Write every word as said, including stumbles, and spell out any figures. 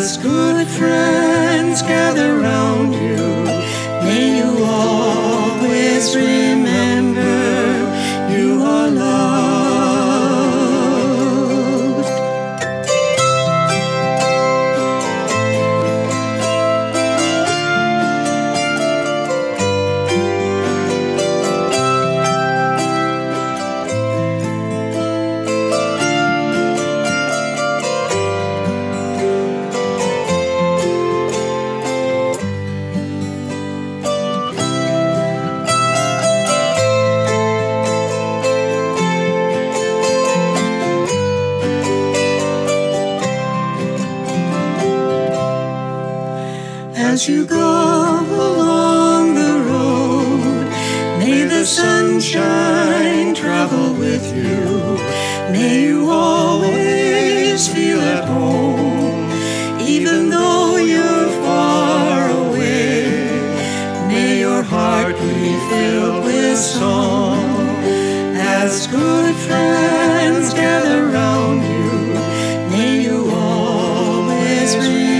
as good friends gather round you, may you always remember you are loved. As you go along the road, may the sunshine travel with you. May you always feel at home, even though you're far away. May your heart be filled with song, as good friends gather round you. May you always remember